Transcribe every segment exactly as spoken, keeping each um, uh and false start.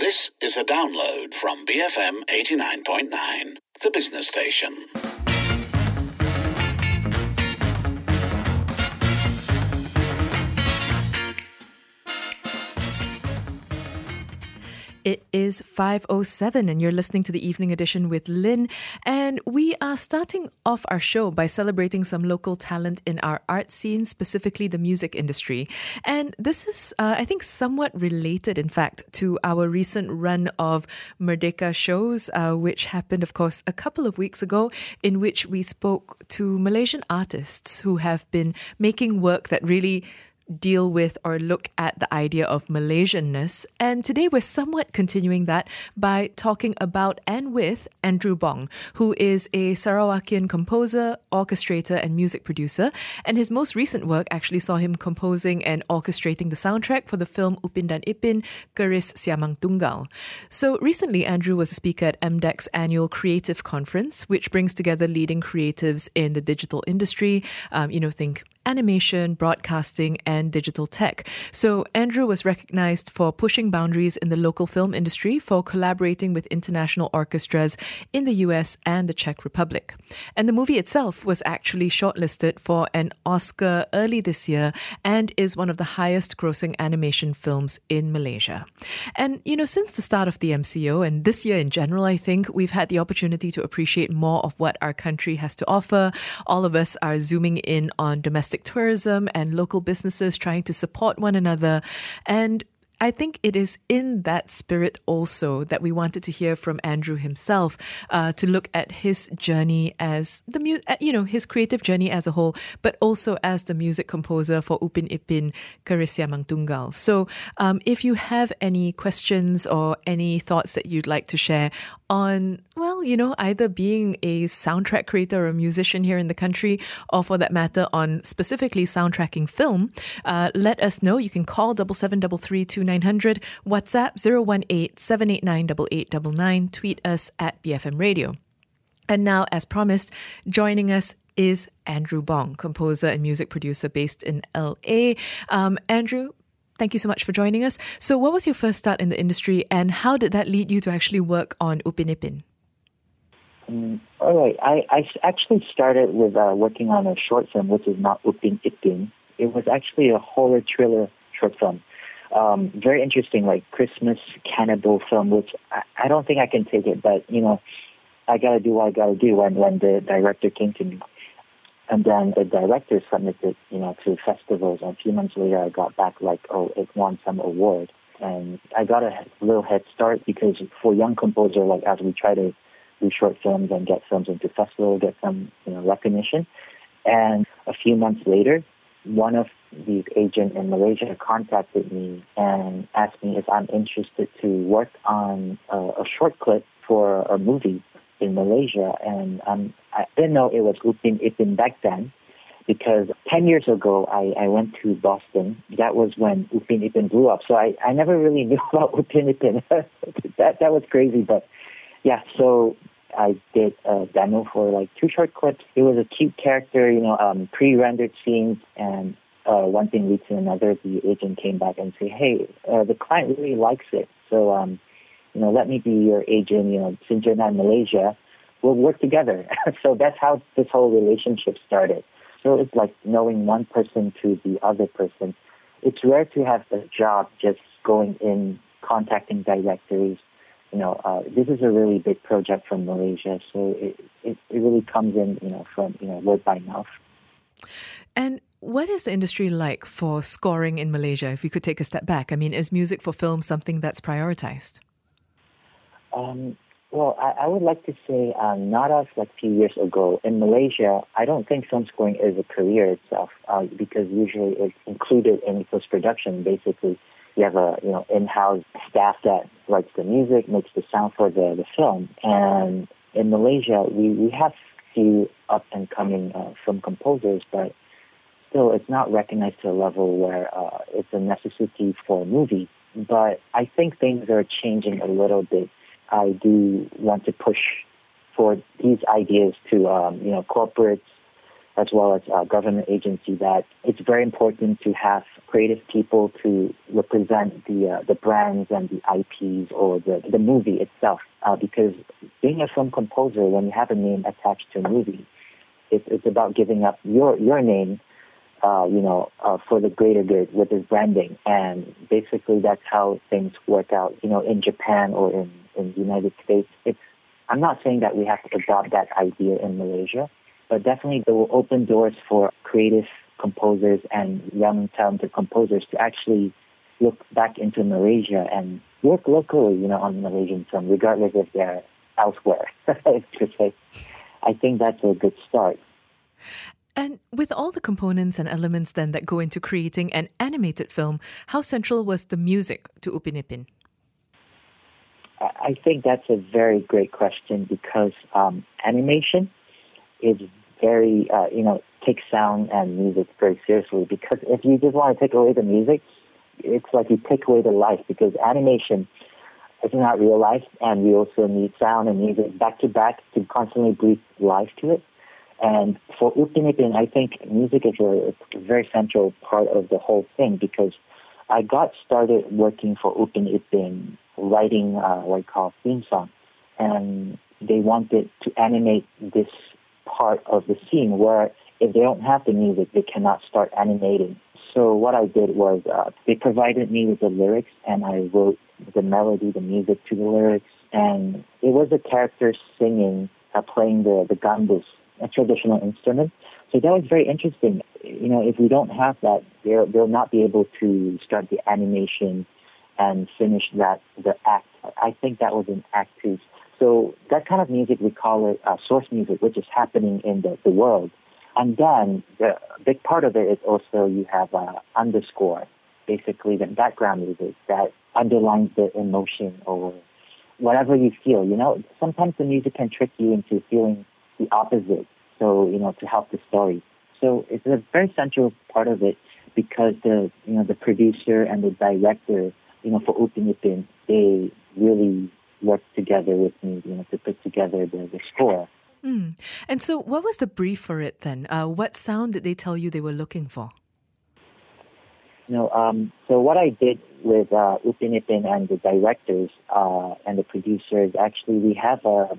This is a download from B F M eighty-nine point nine, the business station. It is five oh seven and you're listening to the Evening Edition with Lynn, and we are starting off our show by celebrating some local talent in our art scene, specifically the music industry. And this is, uh, I think, somewhat related, in fact, to our recent run of Merdeka shows, uh, which happened, of course, a couple of weeks ago, in which we spoke to Malaysian artists who have been making work that really deal with or look at the idea of Malaysianness. And today we're somewhat continuing that by talking about and with Andrew Bong, who is a Sarawakian composer, orchestrator and music producer. And his most recent work actually saw him composing and orchestrating the soundtrack for the film Upin dan Ipin, Keris Siamang Tunggal. So recently Andrew was a speaker at M D E C's annual creative conference, which brings together leading creatives in the digital industry. Um, you know, think animation, broadcasting, and digital tech. So Andrew was recognized for pushing boundaries in the local film industry, for collaborating with international orchestras in the U S and the Czech Republic. And the movie itself was actually shortlisted for an Oscar early this year and is one of the highest grossing animation films in Malaysia. And, you know, since the start of the M C O, and this year in general, I think we've had the opportunity to appreciate more of what our country has to offer. All of us are zooming in on domestic tourism and local businesses trying to support one another. And I think it is in that spirit also that we wanted to hear from Andrew himself, uh, to look at his journey as the mu- you know, his creative journey as a whole, but also as the music composer for Upin Ipin, Keris Siamang Tunggal. So um, if you have any questions or any thoughts that you'd like to share on, well, you know, either being a soundtrack creator or a musician here in the country, or for that matter on specifically soundtracking film, uh, let us know. You can call seven seven three three two nine hundred, WhatsApp zero one eight seven eight nine eight eight nine nine, tweet us at B F M Radio. And now, as promised, joining us is Andrew Bong, composer and music producer based in L A. Um, Andrew, thank you so much for joining us. So what was your first start in the industry, and how did that lead you to actually work on Upin Ipin? Um, all right. I, I actually started with uh, working on a short film, which is not Upin Ipin. It was actually a horror thriller short film. Um, very interesting, like Christmas cannibal film, which I, I don't think I can take it, but, you know, I got to do what I got to do when, when the director came to me. And then the director submitted, you know, to festivals. And a few months later, I got back like, oh, it won some award. And I got a little head start because for young composer, like as we try to do short films and get films into festivals, get some, you know, recognition. And a few months later, one of these agents in Malaysia contacted me and asked me if I'm interested to work on a, a short clip for a movie in Malaysia. And um, I didn't know it was Upin Ipin back then, because ten years ago I, I went to Boston. That was when Upin Ipin blew up. So I, I never really knew about Upin Ipin. that, that was crazy. But yeah, so I did a demo for like two short clips. It was a cute character, you know, um, pre-rendered scenes, and uh, one thing leads to another. The agent came back and said, hey, uh, the client really likes it. So, um, you know, let me be your agent. You know, since you're not in Malaysia, we'll work together. So that's how this whole relationship started. So it's like knowing one person to the other person. It's rare to have a job just going in, contacting directors. You know, uh, this is a really big project from Malaysia, so it, it, it really comes in, you know, from, you know, word by mouth. And what is the industry like for scoring in Malaysia, if you could take a step back? I mean, is music for film something that's prioritized? Um, well, I, I would like to say um, not as like a few years ago. In Malaysia, I don't think film scoring is a career itself, uh, because usually it's included in post-production, basically. You have a, you know, in-house staff that writes the music, makes the sound for the, the film. And in Malaysia, we, we have few up-and-coming uh, film composers, but still it's not recognized to a level where uh, it's a necessity for a movie. But I think things are changing a little bit. I do want to push for these ideas to, um, you know, corporates, as well as uh, government agency, that it's very important to have creative people to represent the uh, the brands and the I Ps or the, the movie itself. Uh, because being a film composer, when you have a name attached to a movie, it, it's about giving up your, your name, uh, you know, uh, for the greater good with this branding. And basically that's how things work out, you know, in Japan or in, in the United States. It's, I'm not saying that we have to adopt that idea in Malaysia, but definitely it will open doors for creative composers and young talented composers to actually look back into Malaysia and work locally, you know, on Malaysian film, regardless if they're elsewhere. To say, I think that's a good start. And with all the components and elements then that go into creating an animated film, how central was the music to Upin Ipin? I think that's a very great question because um, animation is very, uh, you know, takes sound and music very seriously. Because if you just want to take away the music, it's like you take away the life, because animation is not real life, and we also need sound and music back to back to constantly breathe life to it. And for Upin Ipin, I think music is a, a very central part of the whole thing, because I got started working for Upin Ipin, writing uh, what I call theme song, and they wanted to animate this part of the scene where if they don't have the music, they cannot start animating. So what I did was uh, they provided me with the lyrics, and I wrote the melody, the music to the lyrics, and it was a character singing, uh, playing the, the gambus, a traditional instrument. So that was very interesting. You know, if we don't have that, they'll, they'll not be able to start the animation and finish that, the act. I think that was an act piece. So that kind of music, we call it uh, source music, which is happening in the, the world. And then the big part of it is also you have uh, underscore, basically the background music that underlines the emotion or whatever you feel. You know, sometimes the music can trick you into feeling the opposite, so, you know, to help the story. So it's a very central part of it, because the, you know, the producer and the director, you know, for Upin Ipin, they really worked together with me, you know, to put together the, the score. Mm. And so what was the brief for it then? Uh, what sound did they tell you they were looking for? You know, um, so what I did with uh, Upin Ipin and the directors uh, and the producers, actually we have a,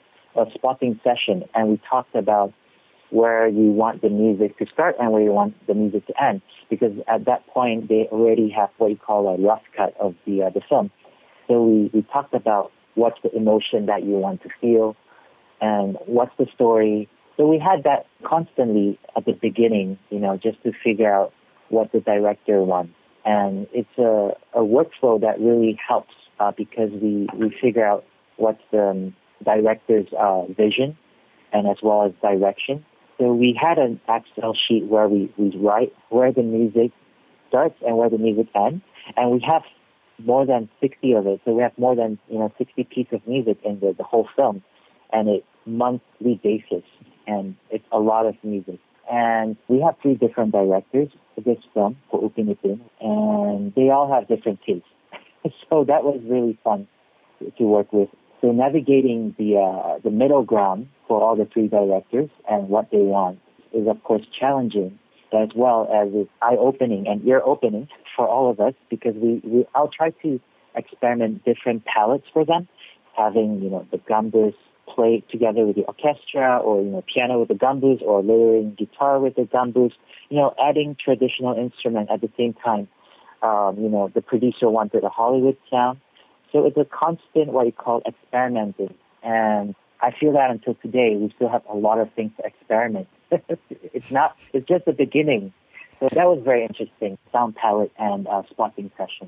a spotting session, and we talked about where you want the music to start and where you want the music to end, because at that point they already have what you call a rough cut of the uh, the film. So we, we talked about what's the emotion that you want to feel and what's the story. So we had that constantly at the beginning, you know, just to figure out what the director wants. And it's a, a workflow that really helps uh, because we, we figure out what's the um, director's uh, vision and as well as direction. So we had an Excel sheet where we, we write where the music starts and where the music ends. And we have more than sixty of it. So we have more than, you know, sixty pieces of music in the, the whole film. And it's monthly basis. And it's a lot of music. And we have three different directors for this film, for Upin Ipin. And they all have different tastes. So that was really fun to work with. So navigating the uh, the middle ground for all the three directors and what they want is, of course, challenging, as well as it's eye-opening and ear-opening for all of us, because we, we I'll try to experiment different palettes for them, having, you know, the gambus play together with the orchestra, or, you know, piano with the gambus, or layering guitar with the gambus, you know, adding traditional instrument at the same time. Um, you know, the producer wanted a Hollywood sound. So it's a constant, what you call, experimenting. And I feel that until today, we still have a lot of things to experiment. It's not, it's just the beginning. So that was very interesting, sound palette and uh, spotting session.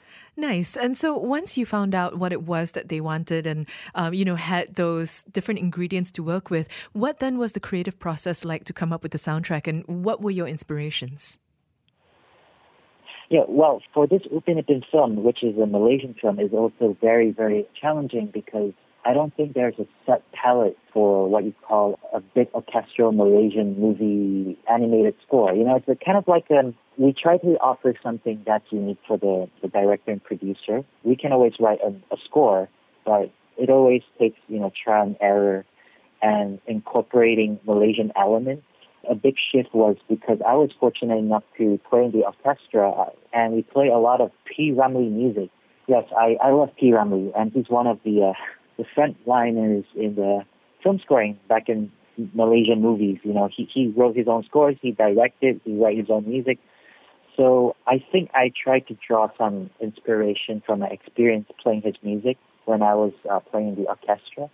Nice. And so once you found out what it was that they wanted and, um, you know, had those different ingredients to work with, what then was the creative process like to come up with the soundtrack, and what were your inspirations? Yeah, well, for this Upin Ipin film, which is a Malaysian film, is also very, very challenging, because I don't think there's a set palette for what you call a big orchestral Malaysian movie animated score. You know, it's a kind of like um, we try to offer something that's unique for the, the director and producer. We can always write a, a score, but it always takes, you know, trial and error and incorporating Malaysian elements a big shift was because I was fortunate enough to play in the orchestra, and we play a lot of P. Ramlee music. Yes, I, I love P. Ramlee, and he's one of the uh, the frontliners in the film scoring back in Malaysian movies. You know, he, he wrote his own scores, he directed, he wrote his own music. So I think I tried to draw some inspiration from my experience playing his music when I was uh, playing the orchestra.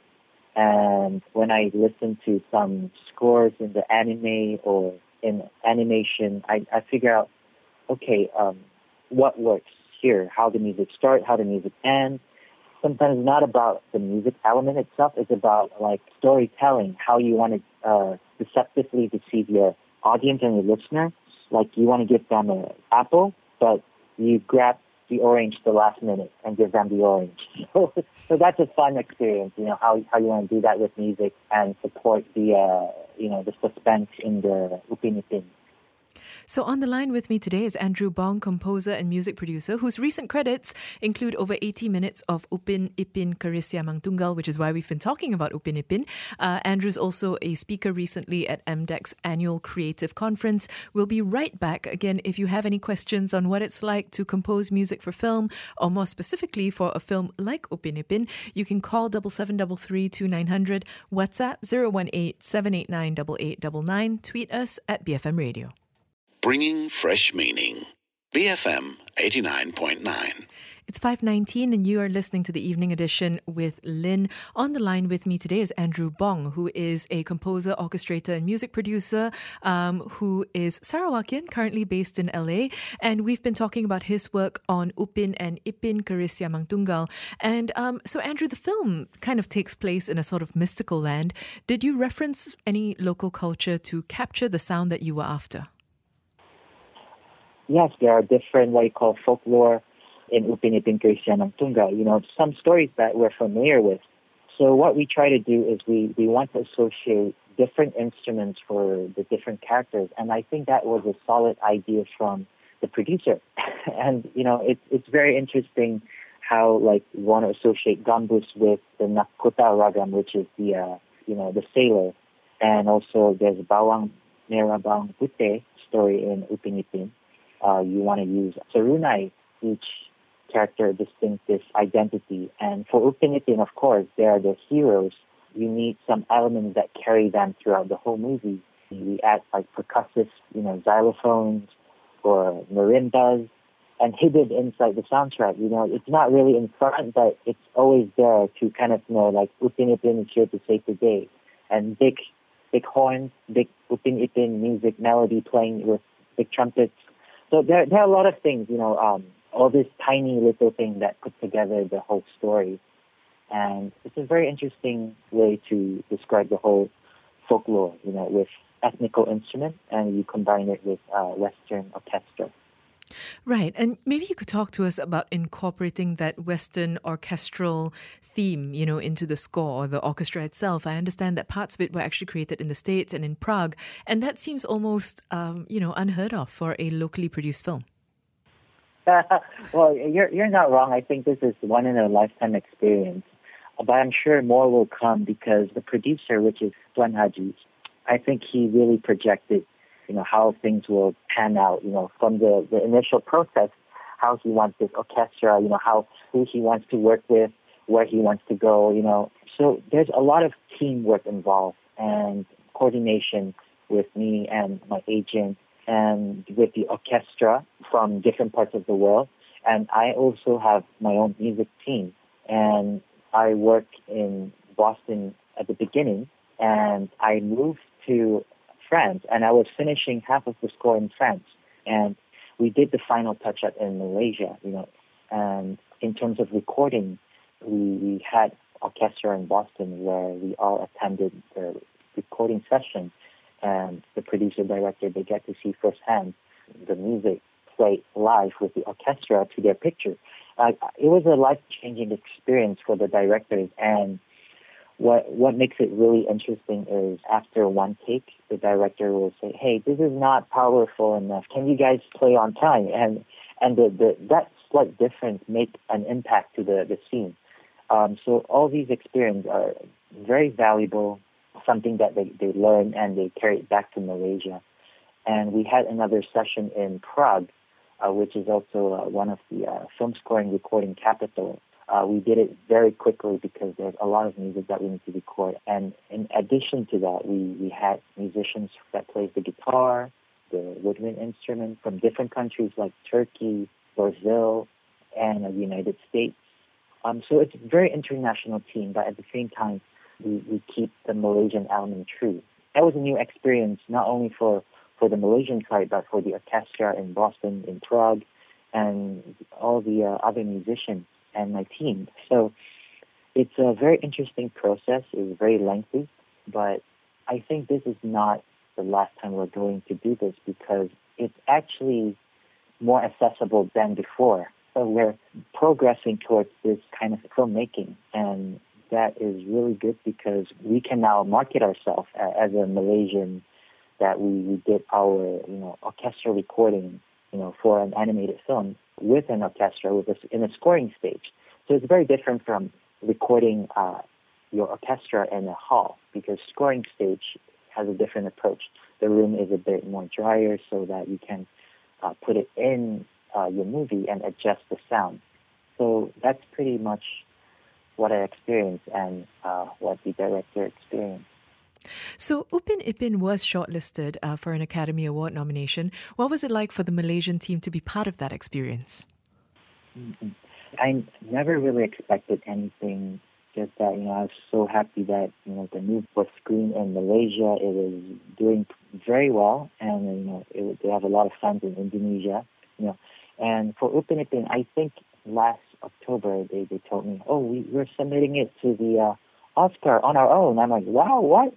And when I listened to some scores in the anime or in animation, I, I figure out, okay, um, what works here, how the music starts, how the music ends. Sometimes not about the music element itself, it's about like storytelling, how you want to uh, deceptively deceive your audience and your listener. Like you want to give them an apple, but you grab the orange the last minute and give them the orange. So, so that's a fun experience, you know, how how you want to do that with music and support the, uh, you know, the suspense in the Upin Ipin. So on the line with me today is Andrew Bong, composer and music producer, whose recent credits include over eighty minutes of Upin Ipin Keris Yamang Tunggal, which is why we've been talking about Upin Ipin. Uh, Andrew's also a speaker recently at M D E C's annual creative conference. We'll be right back. Again, if you have any questions on what it's like to compose music for film, or more specifically for a film like Upin Ipin, you can call seven seven three three two nine zero zero, WhatsApp zero one eight seven eight nine eight eight nine nine, tweet us at B F M Radio. Bringing fresh meaning. B F M eighty-nine point nine. It's five nineteen and you are listening to the Evening Edition with Lynn. On the line with me today is Andrew Bong, who is a composer, orchestrator and music producer um, who is Sarawakian, currently based in L A. And we've been talking about his work on Upin and Ipin Keris Yamang Tunggal. And um, so, Andrew, the film kind of takes place in a sort of mystical land. Did you reference any local culture to capture the sound that you were after? Yes, there are different what you call folklore in Upin Ipin Keris Yamang Tunggal. You know, some stories that we're familiar with. So what we try to do is we, we want to associate different instruments for the different characters. And I think that was a solid idea from the producer. And, you know, it's it's very interesting how, like, we want to associate gambus with the Nakota Ragam, which is the, uh, you know, the sailor. And also there's Bawang Merah Bawang Putih story in Upin Ipin. Uh, you want to use Sarunai, each character distinctive identity. And for Upin Ipin, of course, they are the heroes. You need some elements that carry them throughout the whole movie. We add like percussive, you know, xylophones or marimbas, and hidden inside the soundtrack. You know, it's not really in front, but it's always there to kind of know, like, Upin Ipin is here to save the day. And big, big horns, big Upin Ipin music melody playing with big trumpets. So there, there are a lot of things, you know, um, all this tiny little thing that put together the whole story. And it's a very interesting way to describe the whole folklore, you know, with ethnical instrument, and you combine it with uh, Western orchestra. Right. And maybe you could talk to us about incorporating that Western orchestral theme, you know, into the score or the orchestra itself. I understand that parts of it were actually created in the States and in Prague. And that seems almost, um, you know, unheard of for a locally produced film. Well, you're you're not wrong. I think this is one in a lifetime experience. But I'm sure more will come because the producer, which is Tuan Haji, I think he really projected, you know, how things will pan out, you know, from the, the initial process, how he wants this orchestra, you know, how who he wants to work with, where he wants to go, you know. So there's a lot of teamwork involved and coordination with me and my agent and with the orchestra from different parts of the world. And I also have my own music team. And I worked in Boston at the beginning, and I moved to France, and I was finishing half of the score in France. And we did the final touch-up in Malaysia, you know. And in terms of recording, we, we had orchestra in Boston where we all attended the recording session. And the producer director, they get to see firsthand the music play live with the orchestra to their picture. Uh, it was a life-changing experience for the directors. And what what makes it really interesting is after one take, the director will say, "Hey, this is not powerful enough. Can you guys play on time?" And and the, the that slight difference make an impact to the, the scene. Um, so all these experiences are very valuable something that they, they learn and they carry it back to Malaysia. And we had another session in Prague, uh, which is also uh, one of the uh, film scoring recording capital. Uh, we did it very quickly because there's a lot of music that we need to record. And in addition to that, we, we had musicians that played the guitar, the woodwind instrument from different countries like Turkey, Brazil, and the United States. Um, so it's a very international team, but at the same time, we, we keep the Malaysian element true. That was a new experience, not only for, for the Malaysian side, but for the orchestra in Boston, in Prague, and all the uh, other musicians and my team. So it's a very interesting process. It's very lengthy, but I think this is not the last time we're going to do this because it's actually more accessible than before. So we're progressing towards this kind of filmmaking, and that is really good because we can now market ourselves as a Malaysian that we, we did our, you know, orchestra recording, you know, for an animated film with an orchestra with a, in a scoring stage. So it's very different from recording uh, your orchestra in a hall because scoring stage has a different approach. The room is a bit more drier so that you can uh, put it in uh, your movie and adjust the sound. So that's pretty much what I experienced and uh, what the director experienced. So Upin Ipin was shortlisted uh, for an Academy Award nomination. What was it like for the Malaysian team to be part of that experience? Mm-hmm. I never really expected anything. Just that, you know, I was so happy that, you know, the movie was screened in Malaysia. It was doing very well, and, you know, it, they have a lot of fans in Indonesia, you know. And for Upin Ipin, I think last October they, they told me, oh, we, we're submitting it to the uh, Oscar on our own. I'm like, wow, what?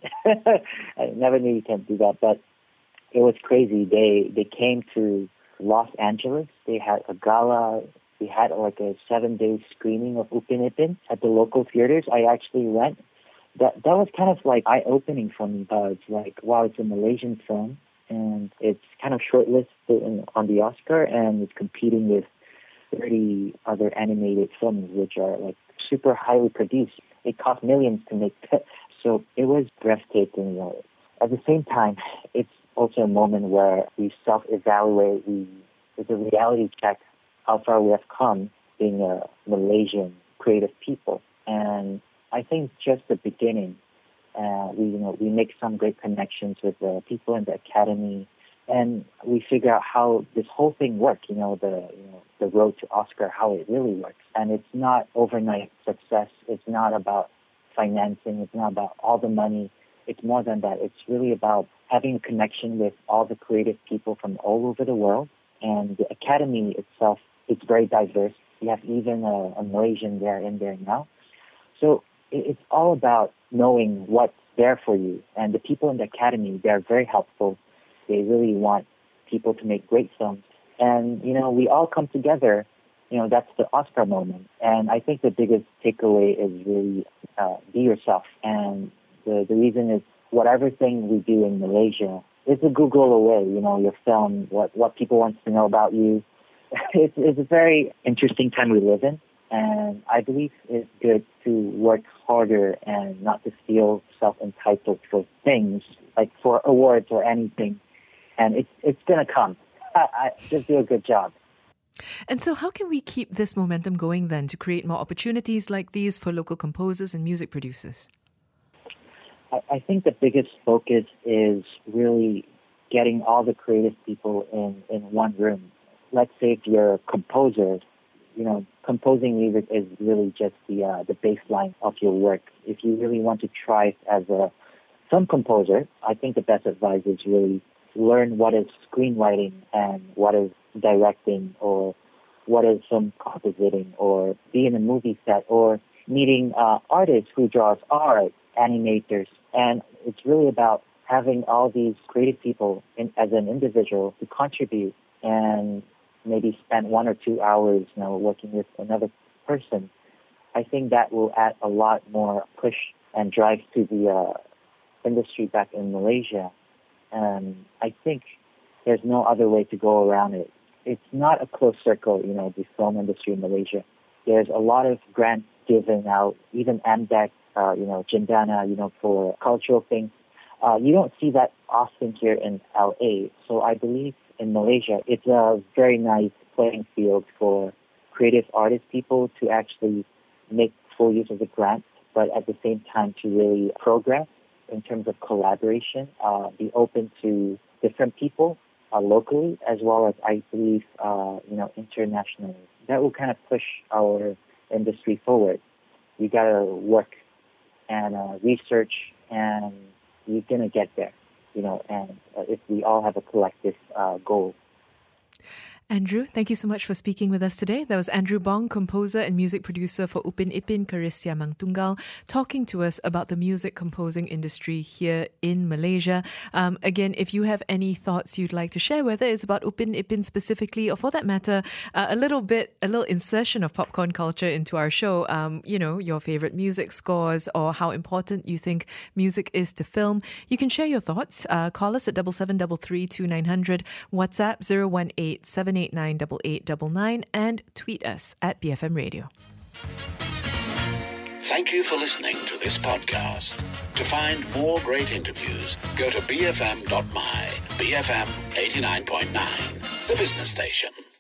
I never knew you can do that, but it was crazy. They they came to Los Angeles. They had a gala. We had like a seven-day screening of Upin Ipin at the local theaters. I actually went. That that was kind of like eye-opening for me. Uh, it's like, wow, it's a Malaysian film, and it's kind of shortlisted in, on the Oscar, and it's competing with thirty other animated films, which are like super highly produced. It cost millions to make, so it was breathtaking. At the same time, it's also a moment where we self-evaluate. We it's a reality check how far we have come being a Malaysian creative people, and I think just the beginning. Uh, we you know we make some great connections with the people in the academy, and we figure out how this whole thing works. You know the you know the road to Oscar, how it really works, and it's not overnight success. It's not about financing. It's not about all the money. It's more than that. It's really about having a connection with all the creative people from all over the world, and the academy itself. It's very diverse. You have even a, a Malaysian there in there now. So it, it's all about knowing what's there for you. And the people in the academy, they're very helpful. They really want people to make great films. And, you know, we all come together. You know, that's the Oscar moment. And I think the biggest takeaway is really uh, be yourself. And the, the reason is whatever thing we do in Malaysia, it's a Google away, you know, your film, what, what people want to know about you. It's, it's a very interesting time we live in, and I believe it's good to work harder and not to feel self-entitled for things, like for awards or anything. And it's it's going to come. I, I just do a good job. And so how can we keep this momentum going then to create more opportunities like these for local composers and music producers? I, I think the biggest focus is really getting all the creative people in, in one room. Let's say if you're a composer, you know, composing music is really just the uh, the baseline of your work. If you really want to thrive as a film composer, I think the best advice is really learn what is screenwriting and what is directing or what is film compositing or be in a movie set or meeting uh, artists who draws art, animators. And it's really about having all these creative people in, as an individual to contribute and maybe spend one or two hours, you know, working with another person. I think that will add a lot more push and drive to the uh, industry back in Malaysia. And I think there's no other way to go around it. It's not a closed circle, you know, the film industry in Malaysia. There's a lot of grant given out, even AMDAC, uh, you know, Jindana, you know, for cultural things. Uh, you don't see that often here in L A. So I believe in Malaysia, it's a very nice playing field for creative artist people to actually make full use of the grant, but at the same time to really progress in terms of collaboration, uh, be open to different people uh, locally as well as, I believe, uh, you know, internationally. That will kind of push our industry forward. You got to work and uh, research, and you're going to get there, you know, and uh, if we all have a collective uh, goal. Andrew, thank you so much for speaking with us today. That was Andrew Bong, composer and music producer for Upin Ipin Keris Siamang Tunggal, talking to us about the music composing industry here in Malaysia. Um, again, if you have any thoughts you'd like to share, whether it's about Upin Ipin specifically, or for that matter, uh, a little bit, a little insertion of popcorn culture into our show, um, you know, your favorite music scores or how important you think music is to film, you can share your thoughts. Uh, call us at double seven double three two nine hundred, WhatsApp zero one eight seven eight nine eight eight nine nine, and tweet us at B F M Radio. Thank you for listening to this podcast. To find more great interviews, go to b f m dot my. B F M eighty-nine point nine, the business station.